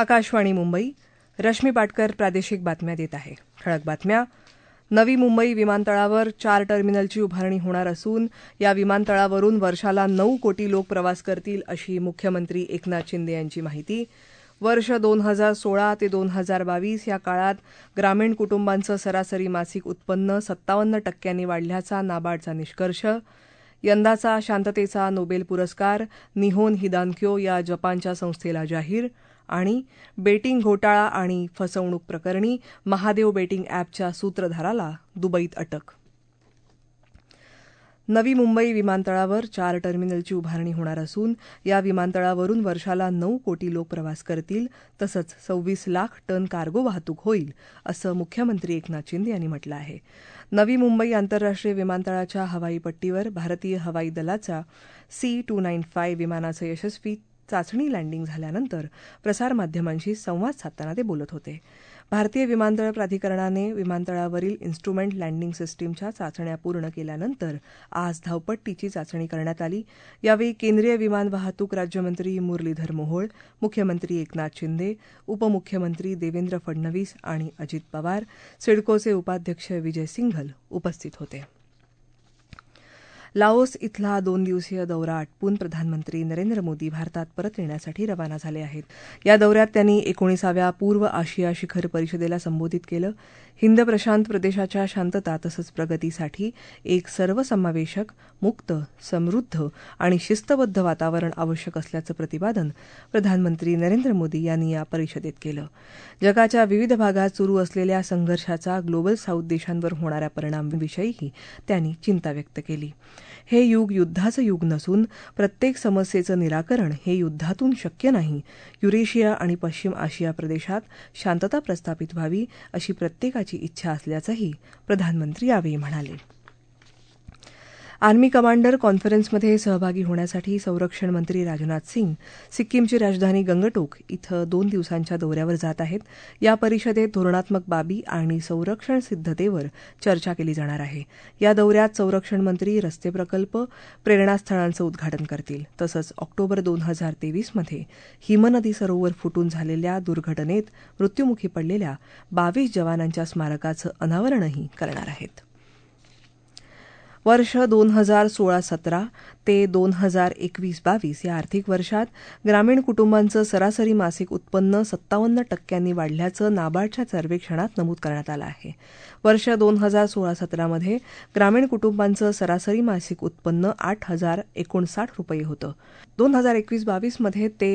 आकाशवाणी मुंबई. रश्मी पाटकर प्रादेशिक बातम्या देत आहे. ठळक बातम्या. नवी मुंबई विमानतळावर 4 टर्मिनलची उभारणी होणार असून या विमानतळावरून वर्षाला 9 कोटी लोक प्रवास करतील अशी मुख्यमंत्री एकनाथ शिंदे यांची माहिती. वर्ष 2016 ते 2022 या काळात ग्रामीण कुटुंबांचं सरासरी मासिक उत्पन्न 57% वाढल्याचा नाबार्डचा निष्कर्ष. यंदाचा शांततेचा नोबेल पुरस्कार निहोन हिदान्क्यो या जपानच्या संस्थेला जाहीर. आणि बेटिंग घोटाळा आणि फसवणूक प्रकरणी महादेव बेटिंग अॅपच्या सूत्रधाराला दुबईत अटक. नवी मुंबई विमानतळावर 4 टर्मिनलची उभारणी होणार असून या विमानतळावरून वर्षाला 9 कोटी लोक प्रवास करतील तसंच 26 लाख टन कार्गो वाहतूक होईल असं मुख्यमंत्री एकनाथ शिंदे यांनी म्हटलं आहे. नवी मुंबई आंतरराष्ट्रीय विमानतळाच्या हवाई पट्टीवर भारतीय हवाई दलाच्या C-295 विमानाचं यशस्वी चाचणी लँडिंग झाल्यानंतर प्रसारमाध्यमांशी संवाद साधताना ते बोलत होते. भारतीय विमानतळ प्राधिकरणाने विमानतळावरील इन्स्ट्रुमेंट लँडिंग सिस्टीमच्या चाचण्या पूर्ण केल्यानंतर आज धावपट्टीची चाचणी करण्यात आली. यावेळी केंद्रीय विमान वाहतूक राज्यमंत्री मुरलीधर मोहोळ, मुख्यमंत्री एकनाथ शिंदे, उपमुख्यमंत्री देवेंद्र फडणवीस आणि अजित पवार, सिडकोचे उपाध्यक्ष विजय सिंघल उपस्थित होते. लाओस इथला 2 दिवसीय दौरा आटपून प्रधानमंत्री नरेंद्र मोदी भारतात परत येण्यासाठी रवाना झाले आहेत. या दौऱ्यात त्यांनी 19व्या पूर्व आशिया शिखर परिषदेला संबोधित केलं. हिंद प्रशांत प्रदेशाच्या शांतता तसंच प्रगतीसाठी एक सर्वसमावेशक, मुक्त, समृद्ध आणि शिस्तबद्ध वातावरण आवश्यक असल्याचं प्रतिपादन प्रधानमंत्री नरेंद्र मोदी यांनी या परिषदेत केलं. जगाच्या विविध भागात सुरू असलेल्या संघर्षाचा ग्लोबल साऊथ देशांवर होणाऱ्या परिणामांविषयीही त्यांनी चिंता व्यक्त केली. हे युग युद्धाचं युग नसून प्रत्येक समस्येचं निराकरण हे युद्धातून शक्य नाही. युरेशिया आणि पश्चिम आशिया प्रदेशात शांतता प्रस्थापित व्हावी अशी प्रत्येकाची इच्छा असल्याचंही प्रधानमंत्री यावेळी म्हणाले. आर्मी कमांडर कॉन्फरन्समध्ये सहभागी होण्यासाठी संरक्षण मंत्री राजनाथ सिंग सिक्कीमची राजधानी गंगटोक इथं 2 दिवसांच्या दौऱ्यावर जात आहेत. या परिषदेत धोरणात्मक बाबी आणि संरक्षण सिद्धतेवर चर्चा केली जाणार आहे. या दौऱ्यात संरक्षण मंत्री रस्ते प्रकल्प, प्रेरणास्थळांचं उद्घाटन करतील. तसंच ऑक्टोबर 2023 मध्ये हिमनदी सरोवर फुटून झालेल्या दुर्घटनेत मृत्युमुखी पडलेल्या 22 जवानांच्या स्मारकाचं अनावरणही करणार आहेत. वर्ष 2016-17 ते 2021-22 या आर्थिक वर्षात ग्रामीण कुटुंबांचं सरासरी मासिक उत्पन्न 57% वाढल्याचं नाबार्डच्या सर्वेक्षणात नमूद करण्यात आलं आहे. वर्ष 2016-17 मध्ये ग्रामीण कुटुंबांचं सरासरी मासिक उत्पन्न 8,059 रुपये होतं. 2021-22 मध्ये ते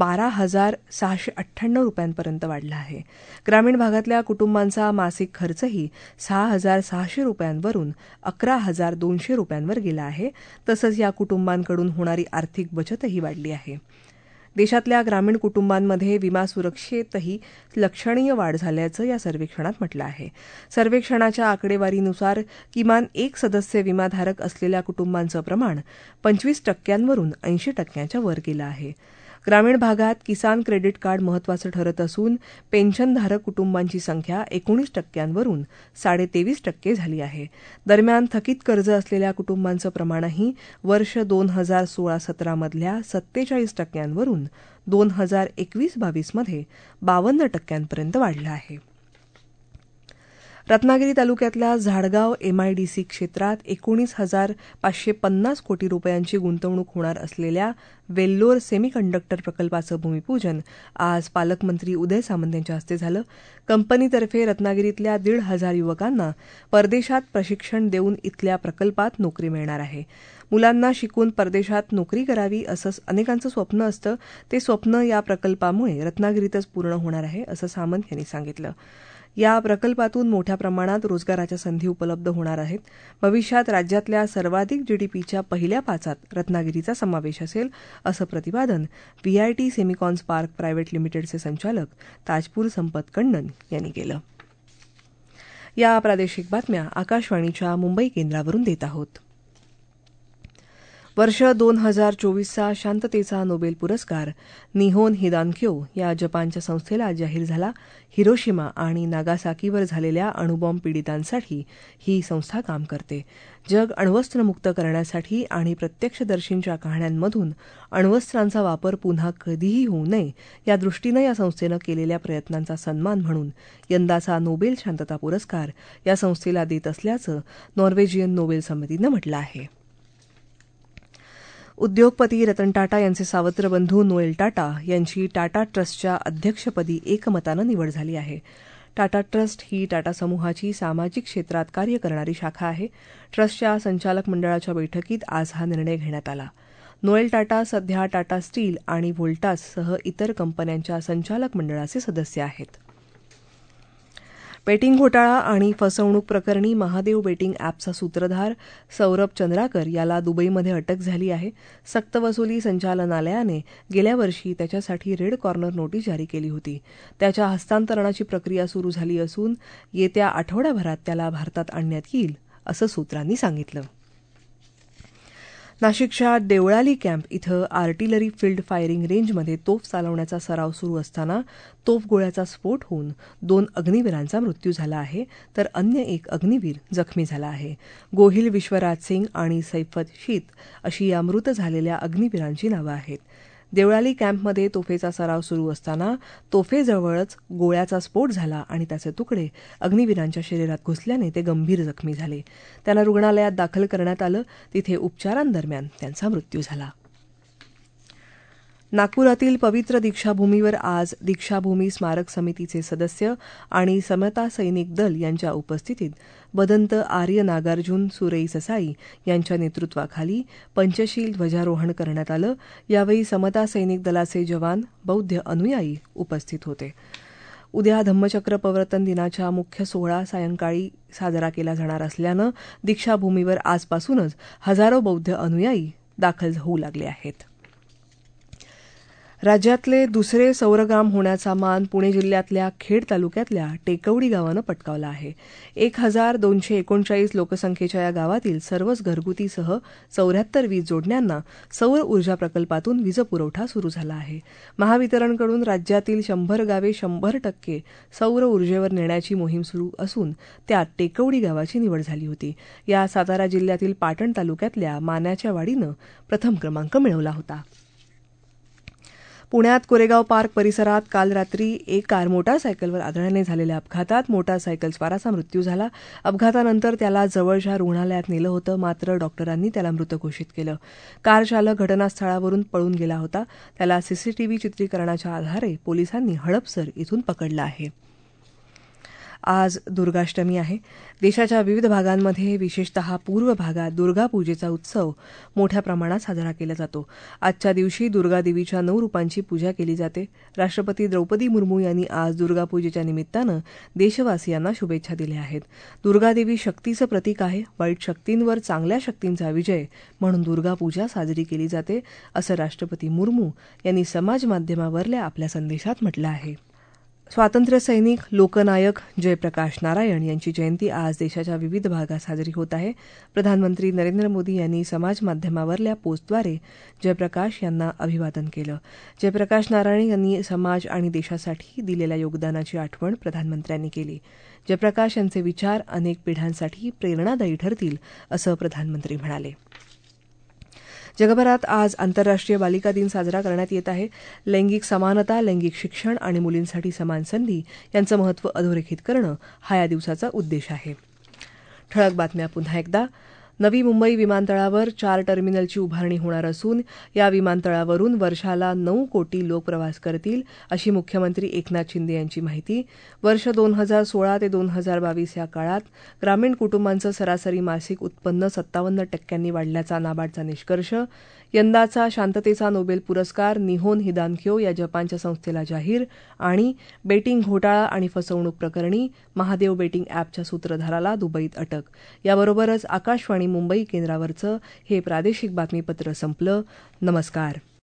12,698 रुपयांपर्यंत वाढलं आहे. ग्रामीण भागातल्या कुटुंबांचा मासिक खर्चही 6,600 रुपयांवरून 11,200 रुपयांवर गेला आहे. तसंच या कुटुंबांकडून होणारी आर्थिक बचतही वाढली आहे. देशातल्या ग्रामीण कुटुंबांमध्ये विमा सुरक्षेतही लक्षणीय वाढ झाल्याचं या सर्वेक्षणात म्हटलं आहे. सर्वेक्षणाच्या आकडेवारीनुसार किमान एक सदस्य विमाधारक असलेल्या कुटुंबांचं प्रमाण 25% 80% वर गेलं आहे. ग्रामीण भागात किसान क्रेडिट कार्ड महत्त्वाचं ठरत असून पेन्शनधारक कुटुंबांची संख्या 19% 23.5% झाली आहे. दरम्यान थकीत कर्ज असलेल्या कुटुंबांचं प्रमाणही वर्ष 2016-17 मधल्या 47% 2021-22 मध्ये 52% वाढलं आहे. रत्नागिरी तालुक्यातल्या झाडगाव MIDC क्षेत्रात 19,550 कोटी रुपयांची गुंतवणूक होणार असलेल्या वेल्लोर सेमीकंडक्टर प्रकल्पाचं भूमिपूजन आज पालकमंत्री उदय सामंत यांच्या हस्ते झालं. कंपनीतर्फे रत्नागिरीतल्या 1,500 युवकांना परदेशात प्रशिक्षण देऊन इथल्या प्रकल्पात नोकरी मिळणार आहे. मुलांना शिकून परदेशात नोकरी करावी असं अनेकांचं स्वप्न असतं. ते स्वप्न या प्रकल्पामुळे रत्नागिरीतच पूर्ण होणार आहे असं सामंत यांनी सांगितलं. या प्रकल्पातून मोठ्या प्रमाणात रोजगाराच्या संधी उपलब्ध होणार आहेत. भविष्यात राज्यातल्या सर्वाधिक GDPच्या पहिल्या 5त रत्नागिरीचा समावेश असेल असं प्रतिपादन VIT सेमिकॉन्स पार्क प्रायव्हेट लिमिटेडचे संचालक ताजपूर संपत कण्णन यांनी केलं. या प्रादेशिक बातम्या आकाशवाणीच्या मुंबई केंद्रावरून देत आहोत. वर्ष 2024चा शांततेचा नोबेल पुरस्कार निहोन हिदान्क्यो या जपानच्या संस्थेला जाहीर झाला. हिरोशिमा आणि नागासाकीवर झालेल्या अणुबॉम्ब पीडितांसाठी ही संस्था काम करते. जग अण्वस्त्रमुक्त करण्यासाठी आणि प्रत्यक्षदर्शींच्या कहाण्यांमधून अण्वस्त्रांचा वापर पुन्हा कधीही होऊ नये या दृष्टीनं या संस्थेनं केलेल्या प्रयत्नांचा सन्मान म्हणून यंदाचा नोबेल शांतता पुरस्कार या संस्थेला देत असल्याचं नॉर्वेजियन नोबेल समितीनं म्हटलं आहे. उद्योगपती रतन टाटा यांचे सावत्र बंधू नोएल टाटा यांची टाटा ट्रस्टच्या अध्यक्षपदी एकमतानं निवड झाली आहे. टाटा ट्रस्ट ही टाटा समूहाची सामाजिक क्षेत्रात कार्य करणारी शाखा आहे. ट्रस्टच्या संचालक मंडळाच्या बैठकीत आज हा निर्णय घेण्यात आला. नोएल टाटा सध्या टाटा स्टील आणि व्होल्टाससह इतर कंपन्यांच्या संचालक मंडळाचे सदस्य आहेत. बेटिंग घोटाळा आणि फसवणूक प्रकरणी महादेव बेटिंग अॅपचा सूत्रधार सौरभ चंद्राकर याला दुबईमध्ये अटक झाली आहे. सक्तवसुली संचालनालयाने गेल्या वर्षी त्याच्यासाठी रेड कॉर्नर नोटीस जारी केली होती. त्याच्या हस्तांतरणाची प्रक्रिया सुरू झाली असून येत्या आठवड्याभरात त्याला भारतात आणण्यात येईल असं सूत्रांनी सांगितलं. नाशिकच्या देवळाली कॅम्प इथं आर्टिलरी फील्ड फायरिंग रेंजमध्ये तोफ चालवण्याचा सराव सुरू असताना तोफगोळ्याचा स्फोट होऊन 2 अग्निवीरांचा मृत्यू झाला आहे, तर अन्य एक अग्निवीर जखमी झाला आहे. गोहिल विश्वराज सिंग आणि सैफत शीत अशी या मृत झालेल्या अग्निवीरांची नावं आहेत. देवळाली कॅम्पमध्ये तोफेचा सराव सुरू असताना तोफेजवळच गोळ्याचा स्फोट झाला आणि त्याचे तुकडे अग्निवीरांच्या शरीरात घुसल्याने ते गंभीर जखमी झाले. त्यांना रुग्णालयात दाखल करण्यात आलं. तिथे उपचारांदरम्यान त्यांचा मृत्यू झाला. नागपुरातील पवित्र दीक्षाभूमीवर आज दीक्षाभूमी स्मारक समितीचे सदस्य आणि समता सैनिक दल यांच्या उपस्थितीत बदंत आर्य नागार्जुन सुरई ससाई यांच्या नेतृत्वाखाली पंचशील ध्वजारोहण करण्यात आलं. यावेळी समता सैनिक दलाचे जवान, बौद्ध अनुयायी उपस्थित होते. उद्या धम्मचक्र प्रवर्तन दिनाचा मुख्य सोहळा सायंकाळी साजरा केला जाणार असल्यानं दीक्षाभूमीवर आजपासूनच हजारो बौद्ध अनुयायी दाखल होऊ लागले आहेत. राज्यातले दुसरे सौरग्राम होण्याचा मान पुणे जिल्ह्यातल्या खेड तालुक्यातल्या टेकवडी गावानं पटकावला आहे. 1239 लोकसंख्येच्या या गावातील सर्वच घरगुतीसह 74 वीज जोडण्यांना सौर ऊर्जा प्रकल्पातून वीजपुरवठा सुरू झाला आहे. महावितरणकडून राज्यातील 100 गावे 100% सौर ऊर्जेवर नेण्याची मोहीम सुरू असून त्यात टेकवडी गावाची निवड झाली होती. या सातारा जिल्ह्यातील पाटण तालुक्यातल्या मान्याच्या वाडीनं प्रथम क्रमांक मिळवला होता. पुण्यात कोरेगाव पार्क परिसरात काल रात्री एक कार मोटारसायकलवर आदळल्याने झालेल्या अपघातात मोटारसायकलस्वाराचा मृत्यू झाला. अपघातानंतर त्याला जवळच्या रुग्णालयात नेलं होतं, मात्र डॉक्टरांनी त्याला मृत घोषित केलं. कार चालक घटनास्थळावरून पळून गेला होता. त्याला सीसीटीव्ही चित्रीकरणाच्या आधारे पोलिसांनी हडपसर इथून पकडलं आहे. आज दुर्गाष्टमी आहे. देशाच्या विविध भागांमध्ये विशेषतः पूर्व भागात दुर्गापूजेचा उत्सव मोठ्या प्रमाणात साजरा केला जातो. आजच्या दिवशी दुर्गादेवीच्या 9 रूपांची पूजा केली जाते. राष्ट्रपती द्रौपदी मुर्मू यांनी आज दुर्गापूजेच्या निमित्तानं देशवासियांना शुभेच्छा दिल्या आहेत. दुर्गादेवी शक्तीचं प्रतीक आहे. वाईट शक्तींवर चांगल्या शक्तींचा विजय म्हणून दुर्गापूजा साजरी केली जाते, असं राष्ट्रपती मुर्मू यांनी समाजमाध्यमावरल्या आपल्या संदेशात म्हटलं आहे. स्वातंत्र्यसैनिक लोकनायक जयप्रकाश नारायण यांची जयंती आज देशाच्या विविध भागात साजरी होत आहे. प्रधानमंत्री नरेंद्र मोदी यांनी समाजमाध्यमावरल्या पोस्टद्वारे जयप्रकाश यांना अभिवादन केलं. जयप्रकाश नारायण यांनी समाज आणि देशासाठी दिलेल्या योगदानाची आठवण प्रधानमंत्र्यांनी केली. जयप्रकाश यांचे विचार अनेक पिढ्यांसाठी प्रेरणादायी ठरतील, असं प्रधानमंत्री म्हणाले. जगभरात आज आंतरराष्ट्रीय बालिका दिन साजरा करण्यात येत आहे. लैंगिक समानता, लैंगिक शिक्षण आणि मुलींसाठी समान संधी यांचं महत्त्व अधोरेखित करणं हा या दिवसाचा उद्देश आहे. ठळक बातम्या पुन्हा एकदा. नवी मुंबई विमानतळावर 4 टर्मिनलची उभारणी होणार असून या विमानतळावरून वर्षाला 9 कोटी लोक प्रवास करतील, अशी मुख्यमंत्री एकनाथ शिंदे यांची माहिती. वर्ष 2016 ते 2022 या काळात ग्रामीण कुटुंबांचं सरासरी मासिक उत्पन्न 57% वाढल्याचा नाबार्डचा निष्कर्ष. यंदाचा शांततेचा नोबेल पुरस्कार निहोन हिदान्क्यो या जपानच्या संस्थेला जाहीर. आणि बेटिंग घोटाळा आणि फसवणूक प्रकरणी महादेव बेटिंग अॅपच्या सूत्रधाराला दुबईत अटक. याबरोबरच आकाशवाणी मुंबई केंद्रावरचं हे प्रादेशिक बातमीपत्र संपलं. नमस्कार.